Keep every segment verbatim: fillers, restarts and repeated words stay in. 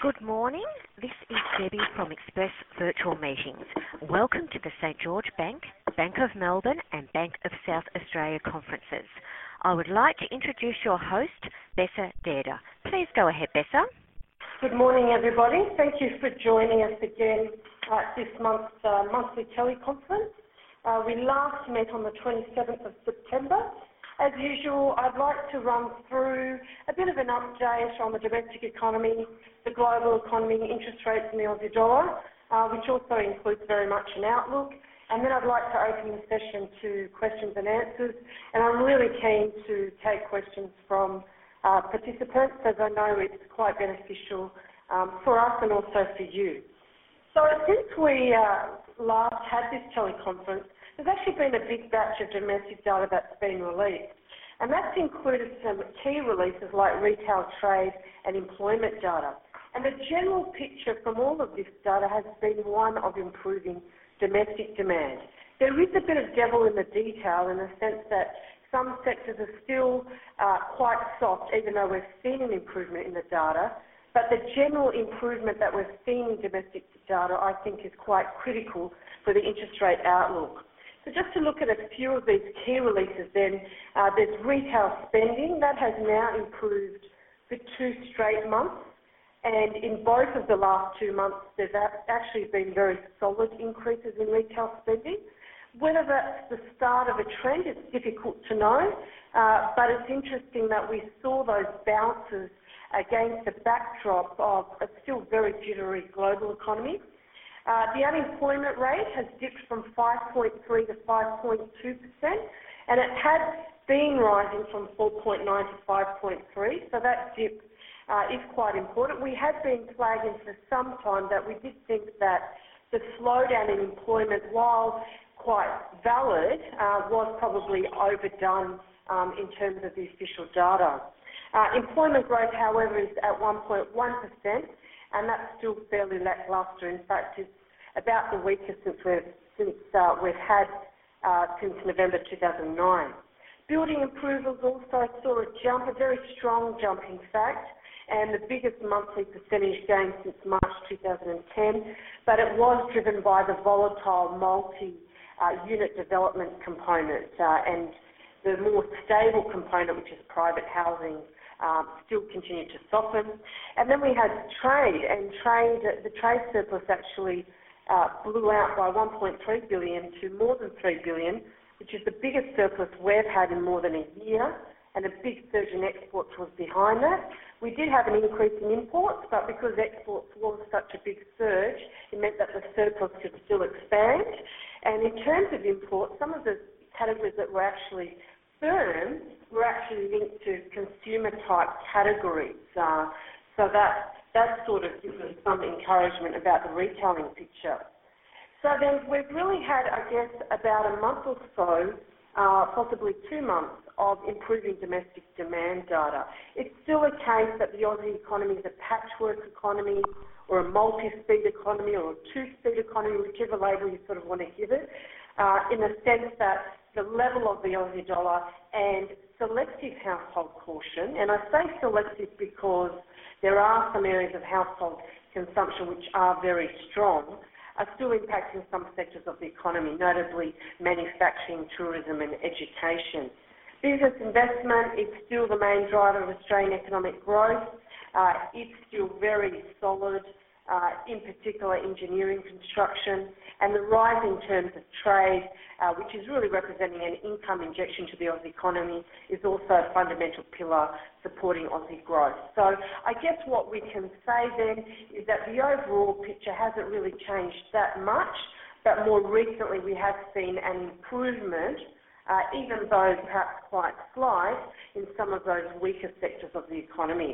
Good morning. This is Debbie from Express Virtual Meetings. Welcome to the St George Bank, Bank of Melbourne and Bank of South Australia conferences. I would like to introduce your host, Bessa Derda. Please go ahead, Bessa. Good morning, everybody. Thank you for joining us again at this month's uh, monthly teleconference. Uh, we last met on the twenty-seventh of September. As usual, I'd like to run through a bit of an update on the domestic economy, the global economy, interest rates and the Aussie dollar, uh, which also includes very much an outlook. And then I'd like to open the session to questions and answers. And I'm really keen to take questions from uh, participants, as I know it's quite beneficial um, for us and also for you. So since we uh, last had this teleconference, there's actually been a big batch of domestic data that's been released, and that's included some key releases like retail trade and employment data. And the general picture from all of this data has been one of improving domestic demand. There is a bit of devil in the detail in the sense that some sectors are still uh, quite soft, even though we've seen an improvement in the data. But the general improvement that we're seeing in domestic data, I think, is quite critical for the interest rate outlook. So just to look at a few of these key releases then, uh, there's retail spending. That has now improved for two straight months. And in both of the last two months, there's actually been very solid increases in retail spending. Whether that's the start of a trend, it's difficult to know. Uh, but it's interesting that we saw those bounces against the backdrop of a still very jittery global economy. Uh, the unemployment rate has dipped from five point three to five point two percent, and it had been rising from four point nine to five point three, so that dip uh, is quite important. We had been flagging for some time that we did think that the slowdown in employment, while quite valid, uh, was probably overdone um, in terms of the official data. Uh, employment growth, however, is at one point one percent, and that's still fairly lacklustre. In fact, it's about the weakest since we've, since, uh, we've had uh, since November two thousand nine. Building approvals also saw a jump, a very strong jump in fact, and the biggest monthly percentage gain since March two thousand ten, but it was driven by the volatile multi-unit uh, development component uh, and the more stable component, which is private housing, Um, still continued to soften. And then we had trade, and trade, the trade surplus actually uh, blew out by one point three billion dollars to more than three billion dollars, which is the biggest surplus we've had in more than a year, and a big surge in exports was behind that. We did have an increase in imports, but because exports was such a big surge, it meant that the surplus could still expand. And in terms of imports, some of the categories that were actually firm were actually linked to consumer-type categories. Uh, so that, that sort of gives us some encouragement about the retailing picture. So then we've really had, I guess, about a month or so, uh, possibly two months, of improving domestic demand data. It's still a case that the Aussie economy is a patchwork economy or a multi-speed economy or a two-speed economy, whichever label you sort of want to give it, uh, in the sense that the level of the Aussie dollar and selective household caution, and I say selective because there are some areas of household consumption which are very strong, are still impacting some sectors of the economy, notably manufacturing, tourism and education. Business investment is still the main driver of Australian economic growth. Uh, it's still very solid, uh, in particular engineering, construction, and the rise in terms of trade, uh, which is really representing an income injection to the Aussie economy, is also a fundamental pillar supporting Aussie growth. So I guess what we can say then is that the overall picture hasn't really changed that much, but more recently we have seen an improvement, uh, even though perhaps quite slight, in some of those weaker sectors of the economy.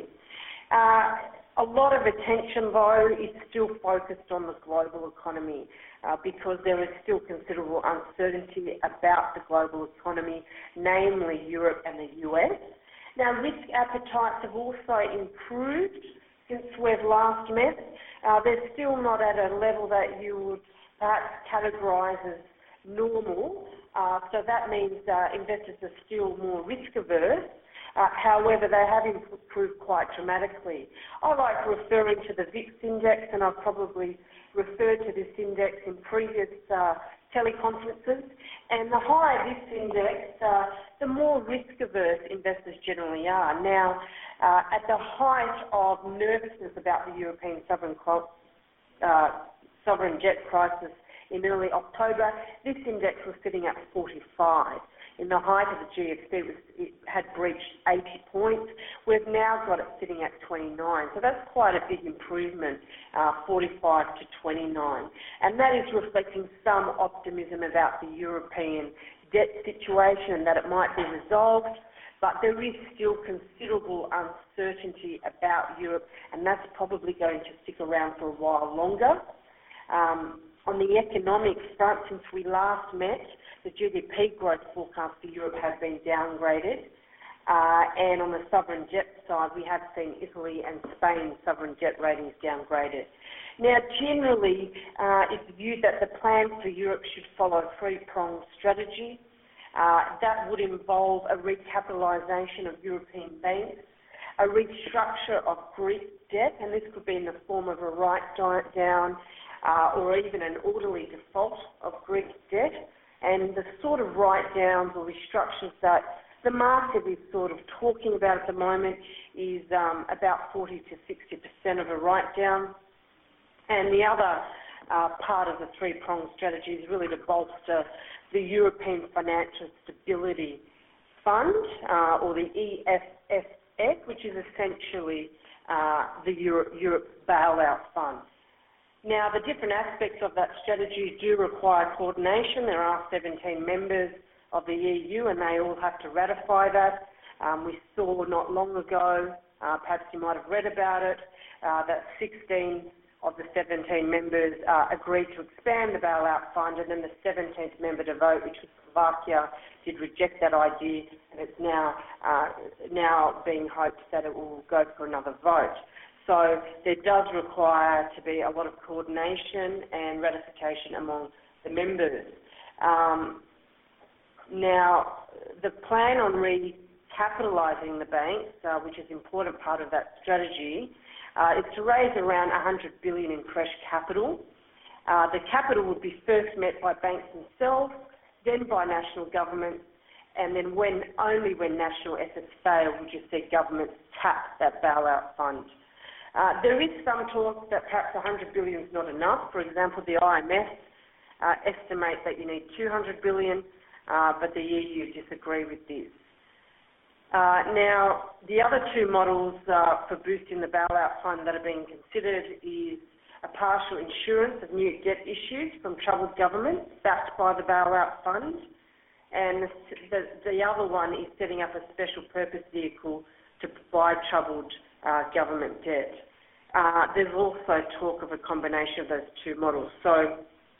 Uh, A lot of attention, though, is still focused on the global economy uh, because there is still considerable uncertainty about the global economy, namely Europe and the U S. Now, risk appetites have also improved since we've last met. Uh, they're still not at a level that you would perhaps categorise as normal, uh, so that means uh, investors are still more risk averse. Uh, however, they have improved quite dramatically. I like referring to the V I X index, and I've probably referred to this index in previous uh, teleconferences. And the higher this index, uh, the more risk-averse investors generally are. Now, uh, at the height of nervousness about the European sovereign, uh, sovereign debt crisis in early October, this index was sitting at forty-five. In the height of the G F C, it, was, it had breached eighty points. We've now got it sitting at twenty-nine. So that's quite a big improvement, uh, forty-five to twenty-nine. And that is reflecting some optimism about the European debt situation, that it might be resolved. But there is still considerable uncertainty about Europe, and that's probably going to stick around for a while longer. Um, on the economic front, since we last met, the G D P growth forecast for Europe has been downgraded. Uh, and on the sovereign debt side, we have seen Italy and Spain's sovereign debt ratings downgraded. Now, generally, uh, it's viewed that the plan for Europe should follow a three-pronged strategy. Uh, that would involve a recapitalisation of European banks, a restructure of Greek debt, and this could be in the form of a write-down uh, or even an orderly default of Greek debt. And the sort of write-downs or restructures that the market is sort of talking about at the moment is um, about forty to sixty percent of a write-down. And the other uh, part of the three-pronged strategy is really to bolster the European Financial Stability Fund, uh, or the E F S F, which is essentially uh, the Euro- Europe bailout fund. Now, the different aspects of that strategy do require coordination. There are seventeen members of the E U, and they all have to ratify that. Um, we saw not long ago, uh, perhaps you might have read about it, uh, that sixteen of the seventeen members uh, agreed to expand the bailout fund, and then the seventeenth member to vote, which was Slovakia, did reject that idea, and it's now uh, now being hoped that it will go for another vote. So there does require to be a lot of coordination and ratification among the members. Um, now, the plan on recapitalising the banks, uh, which is an important part of that strategy, uh, is to raise around one hundred billion dollars in fresh capital. Uh, the capital would be first met by banks themselves, then by national governments, and then when only when national efforts fail would you see governments tap that bailout fund. Uh, there is some talk that perhaps one hundred billion dollars is not enough. For example, the I M F uh, estimate that you need two hundred billion dollars, uh, but the E U disagree with this. Uh, now, the other two models uh, for boosting the bailout fund that are being considered is a partial insurance of new debt issues from troubled governments backed by the bailout fund, and the, the, the other one is setting up a special purpose vehicle to provide troubled Uh, government debt. Uh, there's also talk of a combination of those two models. So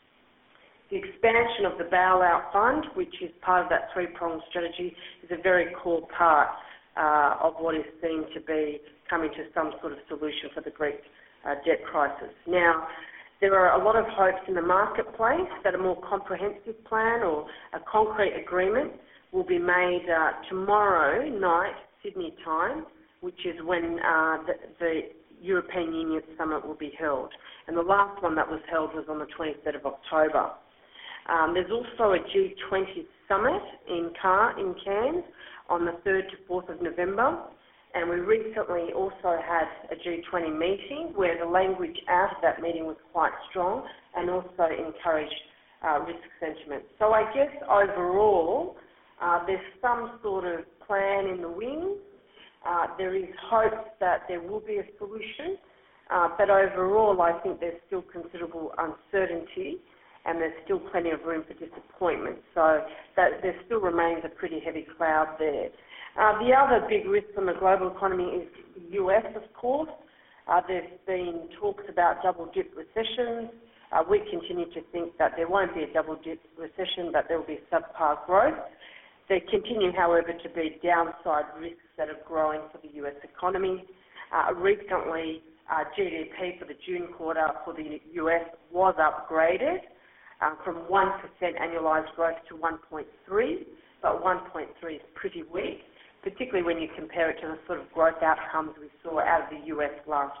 the expansion of the bailout fund, which is part of that three-pronged strategy, is a very core part uh, of what is seen to be coming to some sort of solution for the Greek uh, debt crisis. Now, there are a lot of hopes in the marketplace that a more comprehensive plan or a concrete agreement will be made uh, tomorrow night, Sydney time, which is when uh, the, the European Union Summit will be held. And the last one that was held was on the twenty-third of October. Um, there's also a G twenty summit in, Car- in Cairns on the third to fourth of November, and we recently also had a G twenty meeting where the language out of that meeting was quite strong and also encouraged uh, risk sentiment. So I guess overall uh, there's some sort of plan in the wings. Uh, there is hope that there will be a solution, uh, but overall I think there's still considerable uncertainty and there's still plenty of room for disappointment. So that there still remains a pretty heavy cloud there. Uh, the other big risk on the global economy is the U S, of course. Uh, there's been talks about double-dip recessions. Uh, we continue to think that there won't be a double-dip recession, but there will be subpar growth. There continue, however, to be downside risks that are growing for the U S economy. Uh, recently, uh, G D P for the June quarter for the U S was upgraded uh, from one percent annualised growth to one point three, but one point three is pretty weak. particularly when you compare it to the sort of growth outcomes we saw out of the U S last,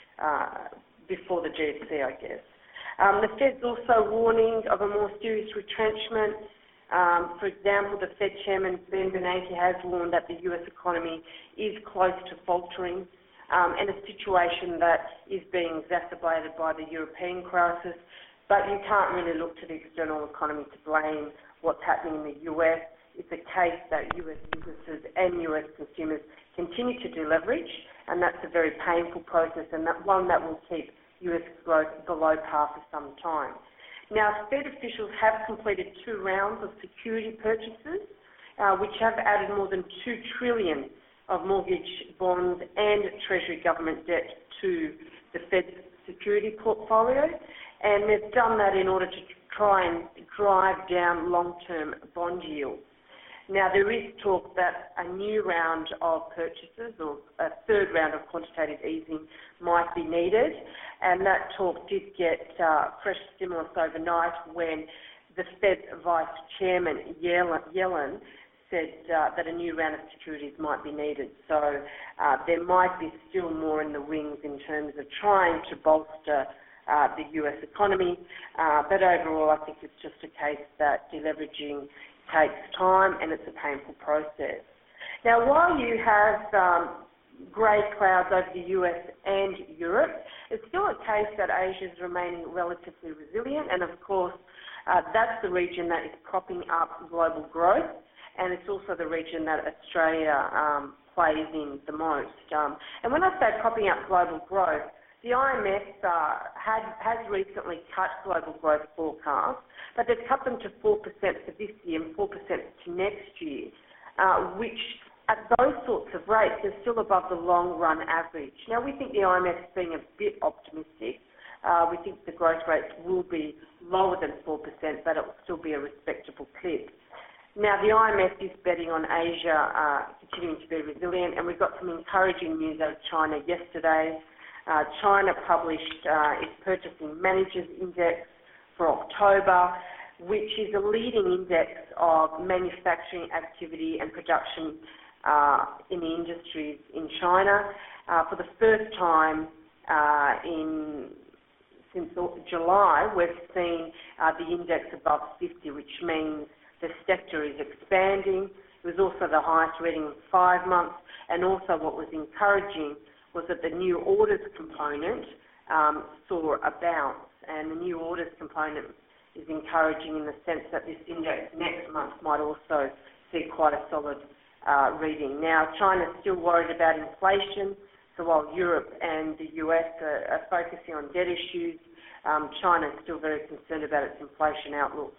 uh, before the G F C, I guess. Um, the Fed's also warning of a more serious retrenchment. Um, for example, the Fed Chairman Ben Bernanke has warned that the U S economy is close to faltering, um, and a situation that is being exacerbated by the European crisis. But you can't really look to the external economy to blame what's happening in the U S. It's a case that U S businesses and U S consumers continue to deleverage, and that's a very painful process, and that one that will keep U S growth below par for some time. Now, Fed officials have completed two rounds of security purchases, uh, which have added more than two trillion dollars of mortgage, bonds and Treasury government debt to the Fed's security portfolio, and they've done that in order to try and drive down long-term bond yields. Now, there is talk that a new round of purchases, or a third round of quantitative easing, might be needed, and that talk did get uh, fresh stimulus overnight when the Fed Vice Chairman Yellen said uh, that a new round of securities might be needed. So uh, there might be still more in the wings in terms of trying to bolster uh, the U S economy, uh, but overall I think it's just a case that deleveraging takes time and it's a painful process. Now, while you have um, grey clouds over the U S and Europe, it's still a case that Asia is remaining relatively resilient, and of course uh, that's the region that is propping up global growth, and it's also the region that Australia um, plays in the most. Um, and when I say propping up global growth, the I M F uh, had, has recently cut global growth forecasts, but they've cut them to four percent for this year and four percent to next year, uh, which at those sorts of rates are still above the long-run average. Now, we think the I M F is being a bit optimistic. Uh, we think the growth rates will be lower than four percent, but it will still be a respectable clip. Now, the I M F is betting on Asia uh, continuing to be resilient, and we've got some encouraging news out of China yesterday. Uh, China published uh, its Purchasing Managers Index for October, which is a leading index of manufacturing activity and production uh, in the industries in China. Uh, for the first time uh, in since July, we've seen uh, the index above fifty, which means the sector is expanding. It was also the highest reading in five months, and also what was encouraging was that the new orders component um, saw a bounce, and the new orders component is encouraging in the sense that this index next month might also see quite a solid uh, reading. Now, China's still worried about inflation, so while Europe and the U S are, are focusing on debt issues, um, China is still very concerned about its inflation outlook.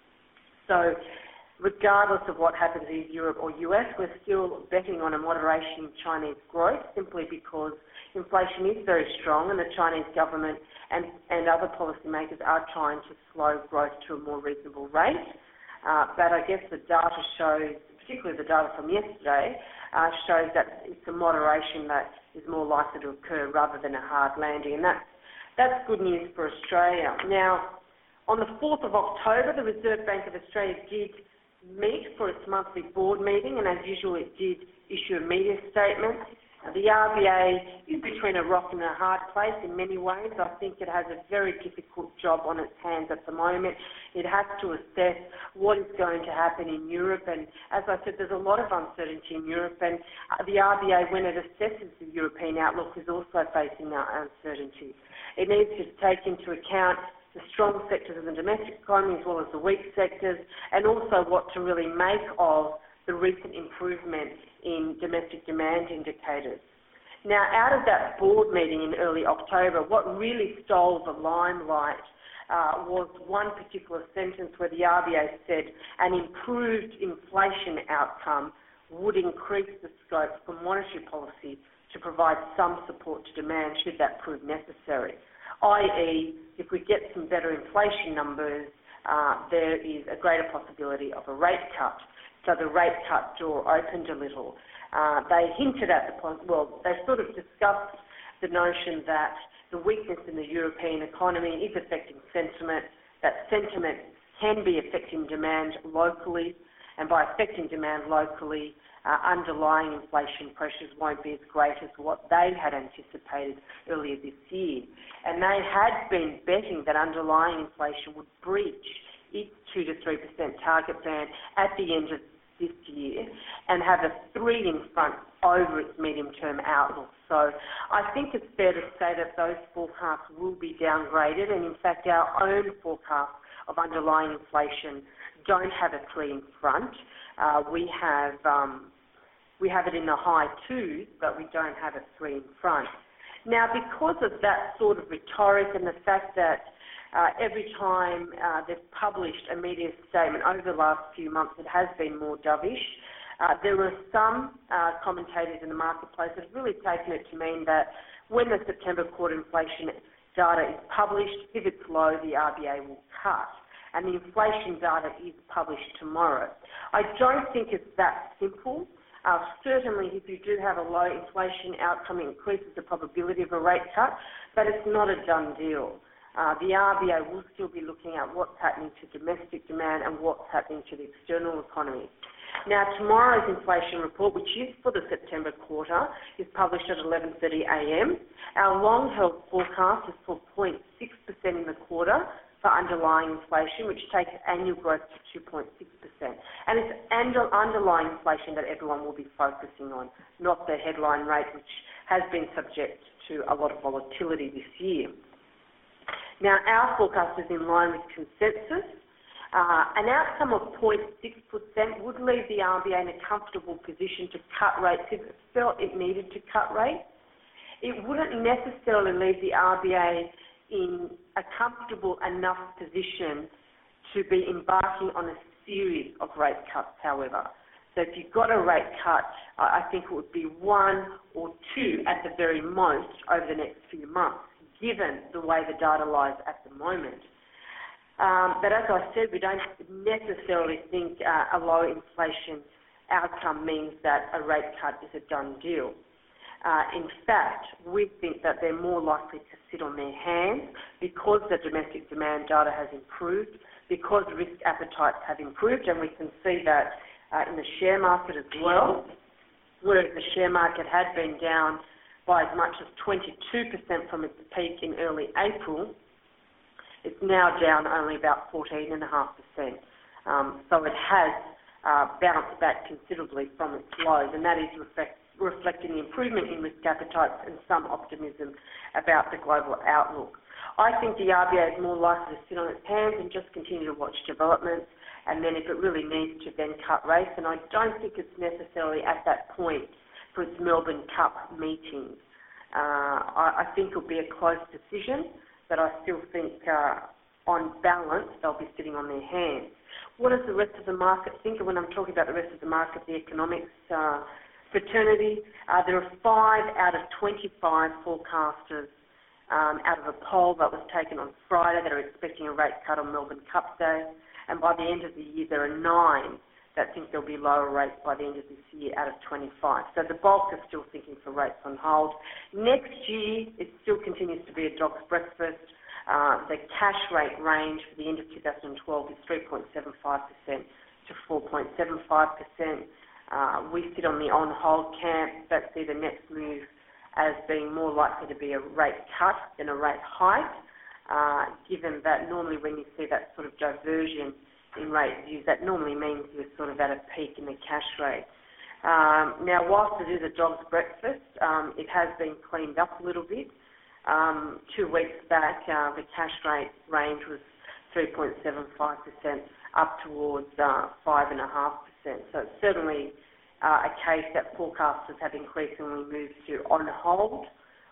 So, regardless of what happens in Europe or U S, we're still betting on a moderation in Chinese growth simply because inflation is very strong and the Chinese government and, and other policymakers are trying to slow growth to a more reasonable rate. Uh, but I guess the data shows, particularly the data from yesterday, uh, shows that it's a moderation that is more likely to occur rather than a hard landing. And that's, that's good news for Australia. Now, on the fourth of October, the Reserve Bank of Australia did meet for its monthly board meeting, and as usual it did issue a media statement. The R B A is between a rock and a hard place in many ways. I think it has a very difficult job on its hands at the moment. It has to assess what is going to happen in Europe, and as I said, there's a lot of uncertainty in Europe, and the R B A, when it assesses the European outlook, is also facing that uncertainty. It needs to take into account the strong sectors of the domestic economy as well as the weak sectors, and also what to really make of the recent improvement in domestic demand indicators. Now, out of that board meeting in early October, what really stole the limelight uh, was one particular sentence where the R B A said an improved inflation outcome would increase the scope for monetary policy to provide some support to demand should that prove necessary. that is, if we get some better inflation numbers, uh, there is a greater possibility of a rate cut. So the rate cut door opened a little. Uh, they hinted at the point, well, they sort of discussed the notion that the weakness in the European economy is affecting sentiment, that sentiment can be affecting demand locally, and by affecting demand locally, uh, underlying inflation pressures won't be as great as what they had anticipated earlier this year. And they had been betting that underlying inflation would breach its two to three percent target band at the end of this year and have a three in front over its medium-term outlook. So I think it's fair to say that those forecasts will be downgraded, and in fact our own forecasts of underlying inflation don't have a three in front. Uh, we have um, we have it in the high twos, but we don't have a three in front. Now, because of that sort of rhetoric and the fact that Uh, every time uh, they've published a media statement over the last few months, it has been more dovish. Uh, there were some uh, commentators in the marketplace that have really taken it to mean that when the September quarter inflation data is published, if it's low, the R B A will cut. And the inflation data is published tomorrow. I don't think it's that simple. Uh, certainly, if you do have a low inflation outcome, it increases the probability of a rate cut, but it's not a done deal. Uh, the R B A will still be looking at what's happening to domestic demand and what's happening to the external economy. Now, tomorrow's inflation report, which is for the September quarter, is published at eleven thirty a m Our long-held forecast is for zero point six percent in the quarter for underlying inflation, which takes annual growth to two point six percent. And it's underlying inflation that everyone will be focusing on, not the headline rate, which has been subject to a lot of volatility this year. Now, our forecast is in line with consensus. Uh, an outcome of zero point six percent would leave the R B A in a comfortable position to cut rates if it felt it needed to cut rates. It wouldn't necessarily leave the R B A in a comfortable enough position to be embarking on a series of rate cuts, however. So if you got a rate cut, uh, I think it would be one or two at the very most over the next few months, given the way the data lies at the moment. Um, but as I said, we don't necessarily think uh, a low inflation outcome means that a rate cut is a done deal. Uh, in fact, we think that they're more likely to sit on their hands because the domestic demand data has improved, because risk appetites have improved, and we can see that uh, in the share market as well, whereas the share market had been down by as much as twenty-two percent from its peak in early April. It's now down only about fourteen point five percent. Um, so it has uh, bounced back considerably from its lows, and that is reflect, reflecting the improvement in risk appetites and some optimism about the global outlook. I think the R B A is more likely to sit on its hands and just continue to watch developments, and then if it really needs to, then cut rates. And I don't think it's necessarily at that point for its Melbourne Cup meetings. Uh, I, I think it'll be a close decision, but I still think uh, on balance they'll be sitting on their hands. What does the rest of the market think? And when I'm talking about the rest of the market, the economics uh, fraternity, uh, there are five out of twenty-five forecasters um, out of a poll that was taken on Friday that are expecting a rate cut on Melbourne Cup Day, and by the end of the year there are nine that think there'll be lower rates by the end of this year out of twenty-five. So the bulk are still thinking for rates on hold. Next year, it still continues to be a dog's breakfast. Uh, the cash rate range for the end of two thousand twelve is three point seven five percent to four point seven five percent. Uh, we sit on the on-hold camp that see the next move as being more likely to be a rate cut than a rate hike, uh, given that normally when you see that sort of diversion in rate views, that normally means you're sort of at a peak in the cash rate. Um, now, whilst it is a dog's breakfast, um, it has been cleaned up a little bit. Um, two weeks back, uh, the cash rate range was three point seven five percent up towards uh, five point five percent. So it's certainly uh, a case that forecasters have increasingly moved to on hold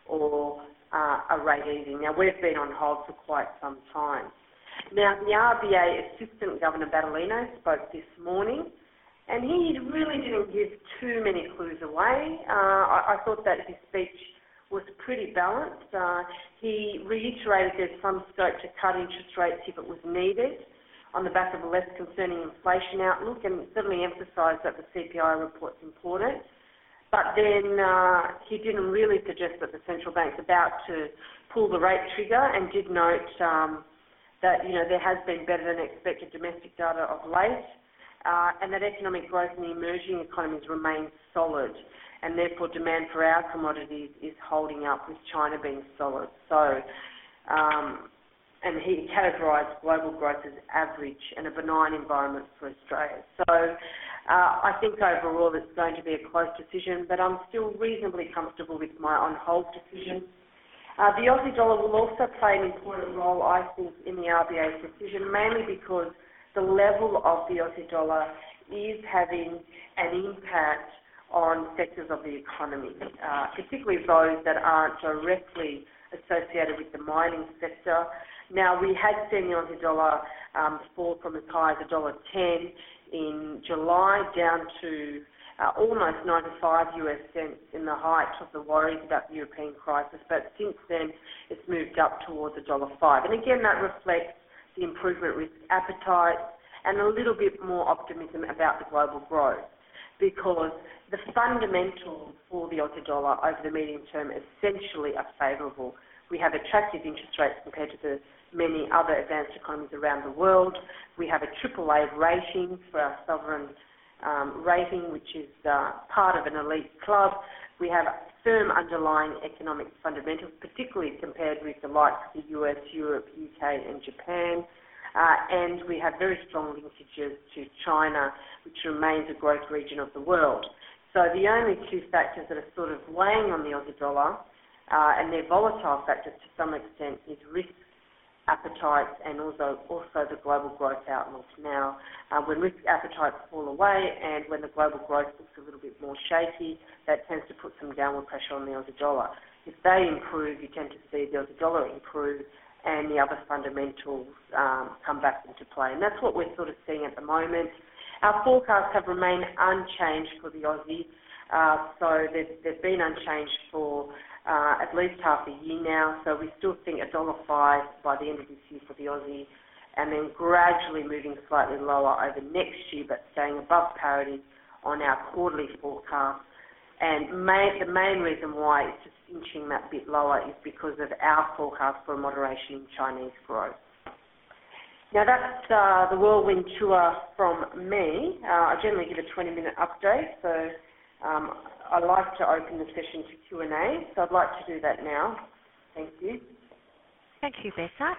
or uh, a rate easing. Now, we've been on hold for quite some time. Now, the R B A Assistant Governor Battaglino spoke this morning, and he really didn't give too many clues away. Uh, I, I thought that his speech was pretty balanced. Uh, he reiterated there's some scope to cut interest rates if it was needed on the back of a less concerning inflation outlook, and certainly emphasised that the C P I report's important. But then uh, he didn't really suggest that the central bank's about to pull the rate trigger, and did note um, that, you know, there has been better than expected domestic data of late, uh, and that economic growth in the emerging economies remains solid, and therefore demand for our commodities is holding up, with China being solid. So, um, and he categorised global growth as average and a benign environment for Australia. So uh, I think overall it's going to be a close decision, but I'm still reasonably comfortable with my on-hold decision. Uh, the Aussie dollar will also play an important role, I think, in the R B A's decision, mainly because the level of the Aussie dollar is having an impact on sectors of the economy, uh, particularly those that aren't directly associated with the mining sector. Now, we had seen the Aussie dollar um, fall from as high as one dollar ten in July down to uh, almost ninety-five US cents in the height of the worries about the European crisis, but since then it's moved up towards one dollar five. And again, that reflects the improvement risk appetite and a little bit more optimism about the global growth, because the fundamentals for the Aussie dollar over the medium term essentially are favourable. We have attractive interest rates compared to the many other advanced economies around the world. We have a triple A rating for our sovereign um, rating, which is uh, part of an elite club. We have firm underlying economic fundamentals, particularly compared with the likes of the U S, Europe, U K and Japan. Uh, and we have very strong linkages to China, which remains a growth region of the world. So the only two factors that are sort of weighing on the Aussie dollar, uh, and they're volatile factors to some extent, is risk appetites and also also the global growth outlook. Now, uh, when risk appetites fall away and when the global growth looks a little bit more shaky, that tends to put some downward pressure on the Aussie dollar. If they improve, you tend to see the Aussie dollar improve and the other fundamentals um, come back into play. And that's what we're sort of seeing at the moment. Our forecasts have remained unchanged for the Aussie. Uh, so they've, they've been unchanged for uh, at least half a year now. So we still think one dollar five by the end of this year for the Aussie, and then gradually moving slightly lower over next year, but staying above parity on our quarterly forecast. And may, the main reason why it's just inching that bit lower is because of our forecast for a moderation in Chinese growth. Now that's uh, the whirlwind tour from me. Uh, I generally give a twenty minute update, so um, I like to open the session to Q and A, so I'd like to do that now. Thank you. Thank you, Bessa.